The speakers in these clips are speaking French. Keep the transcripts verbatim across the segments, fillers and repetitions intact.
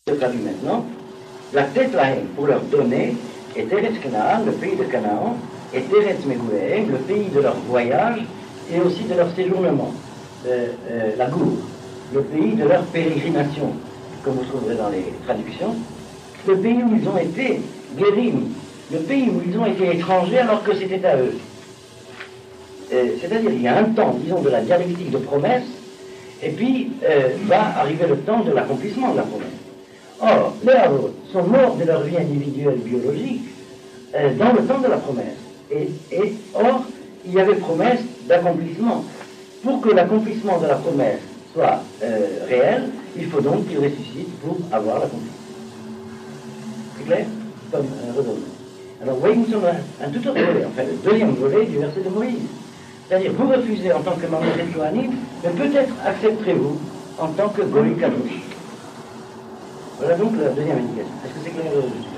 je traduis maintenant, la tête lahem pour leur donner, et Teretz Canaan, le pays de Canaan, et Teretz Megoulehem, le pays de leur voyage, et aussi de leur séjournement, euh, euh, la Gour, le pays de leur pérégrination, comme vous trouverez dans les traductions, le pays où ils ont été guérim, le pays où ils ont été étrangers alors que c'était à eux. Euh, C'est-à-dire, il y a un temps, disons, de la dialectique de promesse, et puis euh, va arriver le temps de l'accomplissement de la promesse. Or, les Havot sont morts de leur vie individuelle biologique euh, dans le temps de la promesse. Et, et or, il y avait promesse d'accomplissement. Pour que l'accomplissement de la promesse soit euh, réel, il faut donc qu'ils ressuscitent pour avoir l'accomplissement. C'est clair? Comme un redonnement. Alors, vous voyez, nous sommes un, un tout autre volet, enfin, le deuxième volet du verset de Moïse. C'est-à-dire, vous refusez en tant que Mamzer Kohanim, mais peut-être accepterez-vous en tant que Goy Kadosh. Voilà donc la deuxième indication. Est-ce que c'est clair?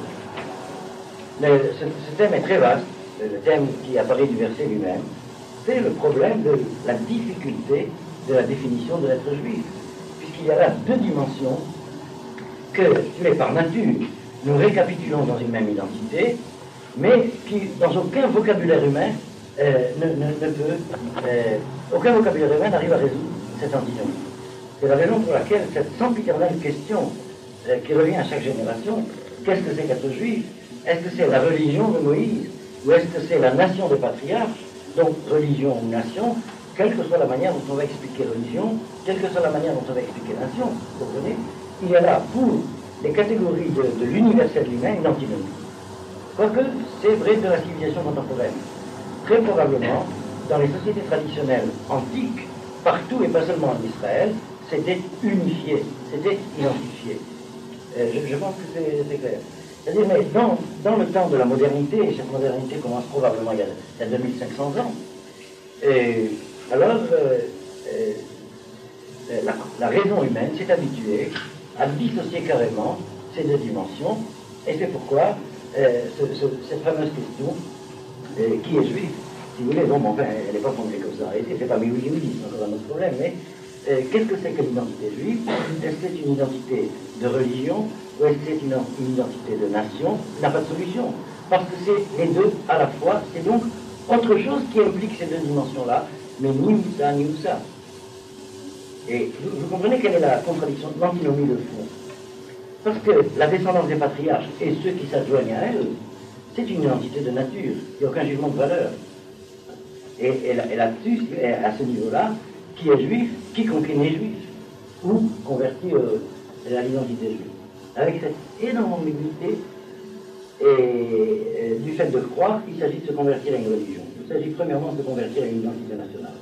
Le, ce, ce thème est très vaste, le thème qui apparaît du verset lui-même. C'est le problème de la difficulté de la définition de l'être juif, puisqu'il y a là deux dimensions que, tu es par nature, nous récapitulons dans une même identité, mais qui, dans aucun vocabulaire humain, euh, ne, ne, ne peut, euh, aucun vocabulaire humain n'arrive à résoudre cette antinomie. C'est la raison pour laquelle cette sempiternelle question euh, qui revient à chaque génération, qu'est-ce que c'est qu'être juif? Est-ce que c'est la religion de Moïse? Ou est-ce que c'est la nation des patriarches? Donc, religion ou nation, quelle que soit la manière dont on va expliquer religion, quelle que soit la manière dont on va expliquer nation, vous comprenez? Il y a là, pour les catégories de, de l'universel humain, une antinomie. Quoique, c'est vrai de la civilisation contemporaine. Très probablement, dans les sociétés traditionnelles antiques, partout et pas seulement en Israël, c'était unifié, c'était identifié. Euh, je, je pense que c'est clair. C'est-à-dire, mais dans, dans le temps de la modernité, et cette modernité commence probablement il y a, il y a deux mille cinq cents ans, et alors euh, euh, la, la raison humaine s'est habituée à dissocier carrément ces deux dimensions, et c'est pourquoi euh, ce, ce, cette fameuse question, euh, qui est juif, si vous voulez, bon, enfin, elle n'est pas fondée comme ça, et c'est pas oui, oui, oui, c'est encore un autre problème, mais euh, qu'est-ce que c'est que l'identité juive? Est-ce que c'est une identité de religion, ou est-ce que c'est une, une identité de nation? Il n'a pas de solution, parce que c'est les deux à la fois, c'est donc autre chose qui implique ces deux dimensions-là, mais ni ou ça, ni ou ça. Et vous, vous comprenez quelle est la contradiction, l'antinomie de fond? Parce que la descendance des patriarches et ceux qui s'adjoignent à elle, c'est une identité de nature, il n'y a aucun jugement de valeur. Et, et, et là-dessus, à ce niveau-là, qui est juif, quiconque est né juif, ou converti euh, à l'identité juive. Avec cette énorme ambiguïté, et, et du fait de croire qu'il s'agit de se convertir à une religion. Il s'agit premièrement de se convertir à une identité nationale.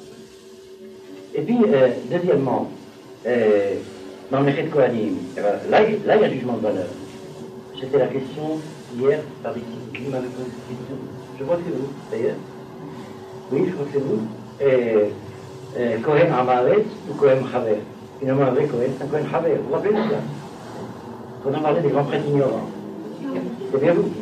Et puis, euh, deuxièmement, euh, dans le Mechet Kohanim, là, là, il y a jugement de valeur. C'était la question hier, par ici, qui m'avait posé cette question. Je crois que c'est vous, d'ailleurs. Oui, je crois que c'est vous. Et, Kohen Amaret ou Kohen Chaver. Finalement, un vrai Kohen, c'est un Kohen Chaver. Vous vous rappelez de ça? Quand on parlait des grands prêtres ignorants. C'est bien vous.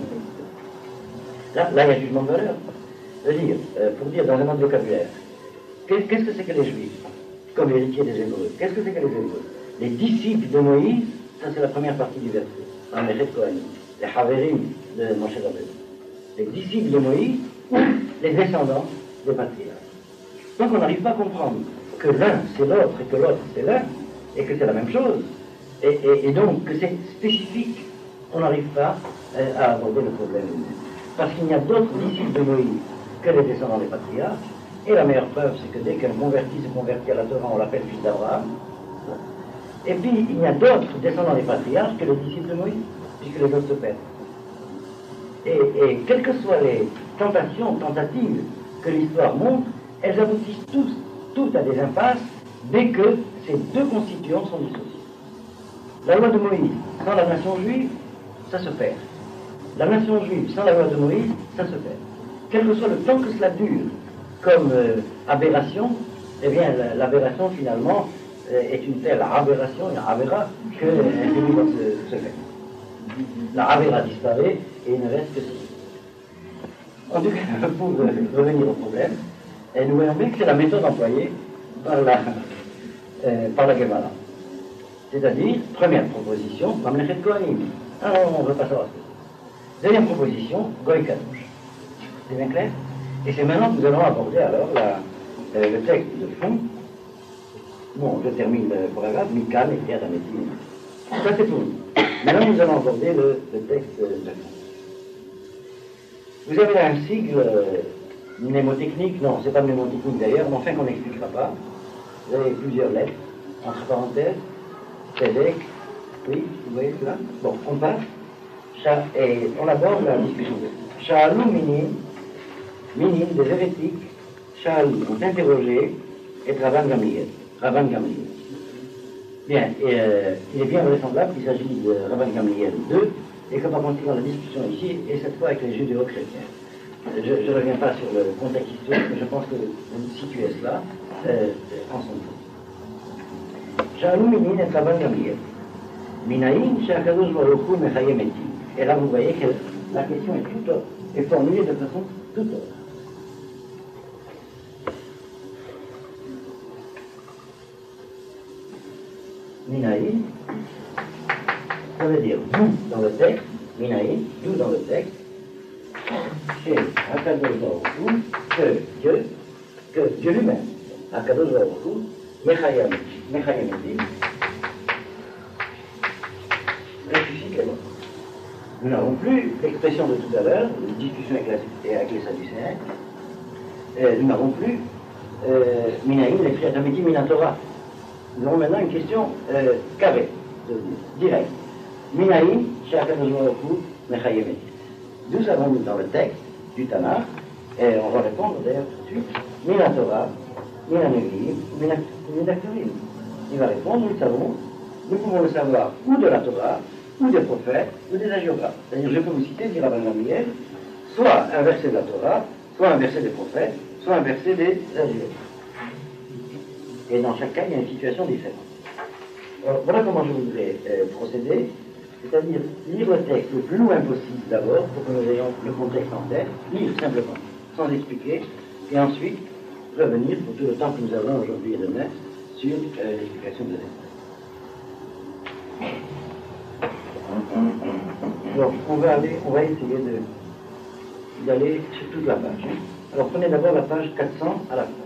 Là, là, il y a jugement de valeur. C'est-à-dire, euh, pour dire dans un autre vocabulaire, qu'est-ce que c'est que les Juifs, comme héritiers des Hébreux? Qu'est-ce que c'est que les Hébreux? Les disciples de Moïse, ça c'est la première partie du verset, dans les Mechet Kohanim, les Haverim de Moshe Rabbeinu. Les disciples de Moïse ou les descendants des patriarches. Donc on n'arrive pas à comprendre que l'un c'est l'autre et que l'autre c'est l'un, et que c'est la même chose, et, et, et donc que c'est spécifique, on n'arrive pas euh, à aborder le problème. Parce qu'il n'y a d'autres disciples de Moïse que les descendants des patriarches, et la meilleure preuve c'est que dès qu'un converti se convertit à la Torah, on l'appelle fils d'Abraham. Et puis il y a d'autres descendants des patriarches que les disciples de Moïse, puisque les autres se perdent. Et, et quelles que soient les tentations, tentatives que l'histoire montre, elles aboutissent tous, toutes à des impasses dès que ces deux constituants sont dissociés. La loi de Moïse sans la nation juive, ça se perd. La nation juive sans la loi de Moïse, ça se perd. Quel que soit le temps que cela dure, comme euh, aberration, eh bien l'aberration finalement euh, est une telle aberration, une aberra, que l'infini va se, se faire. La aberra disparaît et il ne reste que ça. En tout cas, pour euh, revenir au problème, et nous voyons bien que c'est la méthode employée par la, euh, par la Gemara. C'est-à-dire, première proposition, Mamlechet Kohanim. Ah non, on ne veut pas savoir ce que c'est. Deuxième proposition, Goy Kadosh. C'est bien clair? Et c'est maintenant que nous allons aborder alors la, euh, le texte de fond. Bon, je termine le paragraphe, Mikal et Pierre d'Amétine. Ça c'est pour nous. Maintenant nous allons aborder le, le texte de fond. Vous avez là un sigle euh, mnémotechnique, non, c'est pas mnémotechnique d'ailleurs, mais enfin qu'on n'expliquera pas. Vous avez plusieurs lettres, entre parenthèses, Tzedek, oui, vous voyez cela? Bon, on passe, Cha, et on aborde la discussion. Sha'alou Minin, Minin, des hérétiques, Sha'alou, ont interrogé, et Rabban Gamliel. Rabban Gamliel. Bien, et, euh, il est bien vraisemblable qu'il s'agit de Rabban Gamliel deux, et que par conséquent la discussion ici est cette fois avec les judéo-chrétiens. Je ne reviens pas sur le contexte historique, mais je pense que vous situez cela euh, en son temps. Sha'alou Minin et Rabban Gamliel. Minaïn, Sha'akadosh Baruch Hu Mechayem Etim. Et là vous voyez que la question est toute autre, est formulée de façon toute autre. Minaïn, ça veut dire d'où dans le texte, Minaïn, d'où dans le texte, chez Akadosh Baruch Hu, que Dieu, que Dieu lui-même, Akadosh Baruch Hu, Mechayem Etim, ressuscite les morts. Nous n'avons plus l'expression de tout à l'heure, une discussion avec, la, avec les Sadducéens, euh, nous n'avons plus euh, Minaïn, l'écrit à Tamiti Minatora. Nous avons maintenant une question euh, carrée, directe. Minaïn, chez Akadosh Baruch Hu, Mechayem Etim. D'où savons-nous dans le texte du Tanakh, et on va répondre d'ailleurs tout de suite, Minatora, Minanevi, Minaktorim. Il va répondre, nous le savons, nous pouvons le savoir ou de la Torah, ou des prophètes, ou des hagiographes. C'est-à-dire, je peux vous citer, dit Rabban Gamliel, soit un verset de la Torah, soit un verset des prophètes, soit un verset des hagiographes. Et dans chaque cas, il y a une situation différente. Alors, voilà comment je voudrais euh, procéder, c'est-à-dire lire le texte le plus loin possible d'abord, pour que nous ayons le contexte en tête, lire simplement, sans expliquer, et ensuite revenir, pour tout le temps que nous avons aujourd'hui et demain, sur euh, l'explication de l'expression. Donc, on va, aller, on va essayer de, d'aller sur toute la page. Alors, prenez d'abord la page quatre cents à la fin.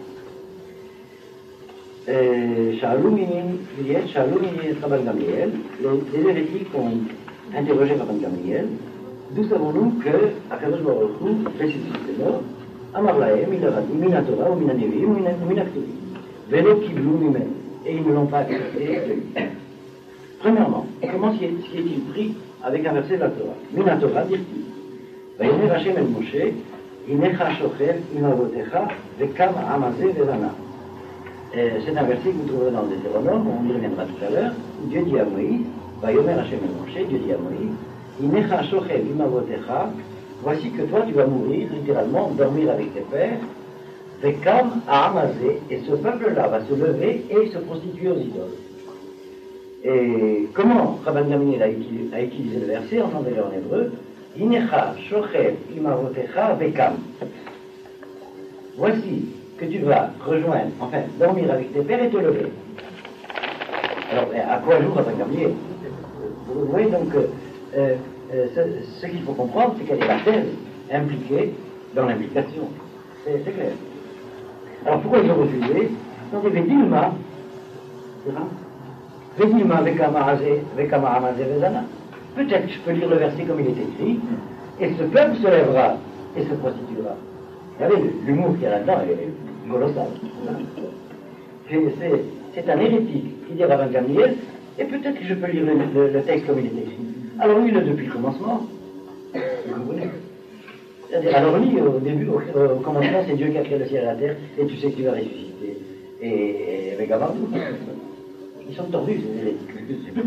Sha'alou Minin, Sha'alou Minin Rabban Gamliel, les hérétiques ont interrogé Rabban Gamliel, d'où savons-nous que Akadosh Baruch Hu ressuscite les morts, Amar Lahem, il leur a dit, Mina Torah, ou Mina Nevi, ou Mina Ktuvi, Velo Kiblou Mimel, et ils ne l'ont pas accepté de lui. Premièrement, comment s'y est-il pris avec un verset de la Torah? Mina Torah, dit-il, Vayomer Hashem el Moshe, Inecha Shochev Imavotecha, Vekam Amazé Velana. C'est un verset que vous trouverez dans le Deutéronome, on y reviendra tout à l'heure, où Dieu dit à Moïse, Vayomer Hashem el Moshe, Dieu dit à Moïse, Inecha Shochev Imavotecha, voici que toi tu vas mourir, littéralement, dormir avec tes pères, Vekam Amazé, et ce peuple-là va se lever et se prostituer aux idoles. Et comment Rabban Gamliel a utilisé, a utilisé le verset, entendez-le en hébreu, Inecha Shochev Imavotecha Vekam. Voici que tu vas rejoindre, enfin, dormir avec tes pères et te lever. Alors, à quoi joue Rabban Gamliel? Vous voyez donc, euh, euh, ce, ce qu'il faut comprendre, c'est quelle est la thèse impliquée dans l'implication. C'est, c'est clair. Alors, pourquoi ils ont refusé? Donc, il y avait Dilma, c'est ça? Vedilma Vekama Amazé Vezana. Peut-être que je peux lire le verset comme il est écrit, et ce peuple se lèvera et se prostituera. Vous savez, l'humour qu'il y a là-dedans est colossal. C'est, c'est, c'est un hérétique qui dit Rabban Gamliel, et peut-être que je peux lire le, le, le texte comme il est écrit. Alors lis-le depuis le commencement. Vous comprenez? C'est-à-dire, alors lis au début, au, au commencement, c'est Dieu qui a créé le ciel et la terre, et tu sais que tu vas ressusciter. Et, et avec Gavardou. Ils sont tordus, ces hérétiques.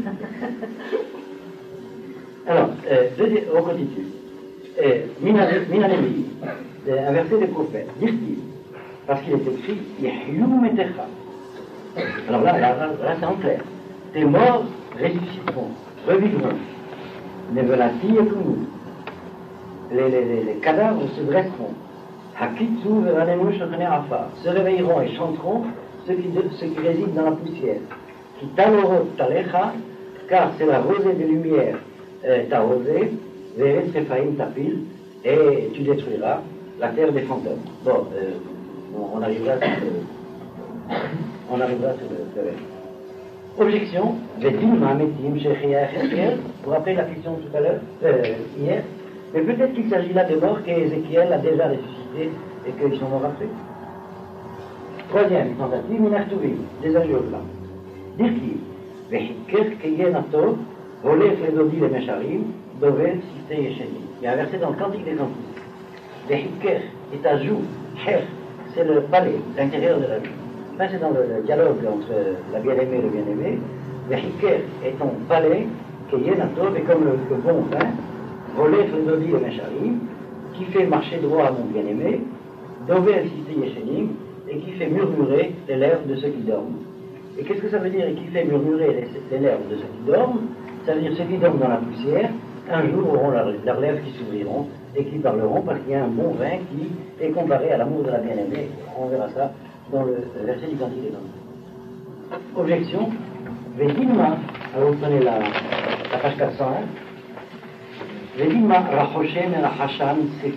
Alors, euh, on continue. Euh, Minanevi, un verset des prophètes, dit-il, parce qu'il est écrit Yehyou Metecha. Alors là, là, là, là c'est en clair. Tes morts ressusciteront, revivront. Nevelati et tout. Les, les, les, les cadavres se dresseront. Hakitsu veranenu shachane afar. Se réveilleront et chanteront ceux qui, ceux qui résident dans la poussière. qui talorot talecha, car c'est la rosée des lumières euh, ta rosée, ve'etz rephaim tapil, et tu détruiras la terre des fantômes. Bon, euh, on arrivera sur le, on arrivera sur le terrain. Objection, Vedilma Metim Shechia Ezekiel, vous rappelez la question tout à l'heure, euh, hier, mais peut-être qu'il s'agit là de morts qu'Ézéchiel a déjà ressuscité et qu'ils sont morts après. Troisième tentative, Minartuvim, des agiogrammes. Dirki, Vehikir Keyenato, Volef Ledodi le Mesharim, Dovel Siste Yesheni. Il y a un verset dans le Cantique des Cantiques. Vehikir est à joue, Her, c'est le palais, l'intérieur de la vie. Là, c'est dans le dialogue entre la bien-aimée et le bien-aimé. Vehikir est ton palais, Keyenato, et comme le, le bon vin, Volef Ledodi le Mesharim, qui fait marcher droit à mon bien-aimé, Dovel Siste Yeshenim, et qui fait murmurer les lèvres de ceux qui dorment. Et qu'est-ce que ça veut dire, et qui fait murmurer les, les lèvres de ceux qui dorment? Ça veut dire ceux qui dorment dans la poussière, un jour auront leurs leur lèvres qui s'ouvriront et qui parleront parce qu'il y a un bon vin qui est comparé à l'amour de la bien-aimée. On verra ça dans le verset du Cantique des Cantiques. Objection. Vedilma, alors vous prenez la, la page quatre cent un. Vedilma rachoshem et rachashan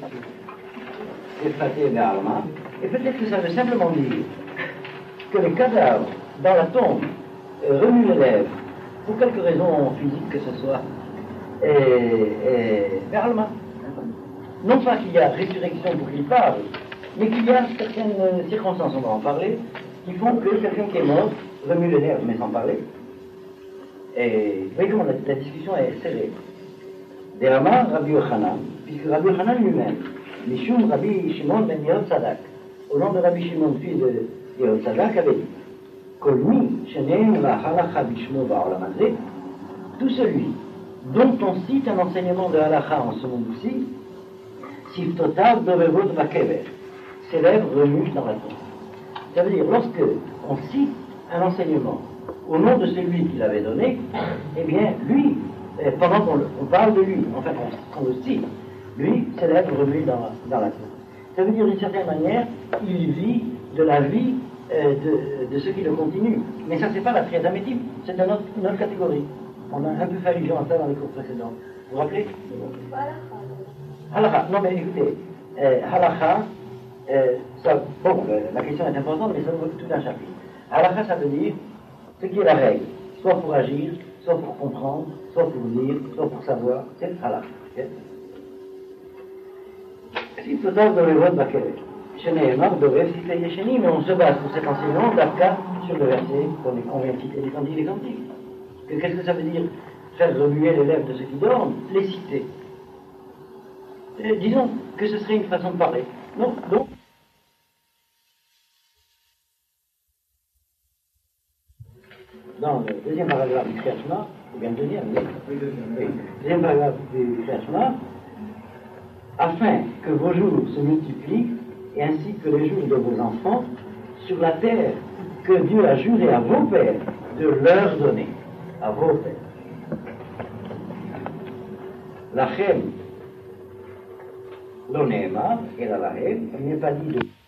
sefaté be'alma. Et peut-être que ça veut simplement dire que les cadavres dans la tombe euh, remuent les lèvres, pour quelque raison physique que ce soit, et, et vers Alma. Non pas qu'il y a résurrection pour qu'il parle, mais qu'il y a certaines circonstances, on va en parler, qui font que quelqu'un qui est mort remue les lèvres, mais sans parler. Et vous voyez comment la, la discussion est serrée. Derama Rabbi Yochanan, puisque Rabbi Yochanan lui-même, Mishum Rabbi Shimon ben Yehud Sadak, au nom de Rabbi Shimon, fils de Yehud Sadak, avait dit Kolmi, Shenem, la halacha bishmo ba'olam hazeh, tout celui dont on cite un enseignement de halacha en ce monde-ci, siftotav dovevot bakever, ses lèvres remuent dans la tombe. Ça veut dire, lorsque on cite un enseignement au nom de celui qui l'avait donné, eh bien, lui, pendant qu'on on parle de lui, enfin, qu'on le cite, lui, ses lèvres remuent dans, dans la tombe. Ça veut dire, d'une certaine manière, il vit de la vie euh, de, de ceux qui le continuent. Mais ça, c'est pas la triadamétime, c'est une autre, une autre catégorie. On a un peu fait allusion à ça dans les cours précédents. Vous vous rappelez? Halakha. Non, mais écoutez, euh, halakha, euh, ça, bon, euh, la question est importante, mais ça vaut tout un chapitre. Halakha, ça veut dire ce qui est la règle, soit pour agir, soit pour comprendre, soit pour dire, soit pour savoir, c'est halakha. Okay? Si tout à dans le vote Bakelet, Sheneemar devrait citer Yesheni, mais on se base pour cet enseignement d'Afka sur le verset qu'on vient de citer, les cantiques, les cantiques. Qu'est-ce que ça veut dire? Faire remuer les lèvres de ceux qui dorment, les citer. Et disons que ce serait une façon de parler. Non, donc. Dans le deuxième paragraphe du Kriyashma, ou bien le deuxième, oui, oui, deuxième paragraphe du Kriyashma, afin que vos jours se multiplient, et ainsi que les jours de vos enfants, sur la terre que Dieu a juré à vos pères de leur donner. À vos pères. La Chem, l'onéma, et la Lahem, il n'est pas dit de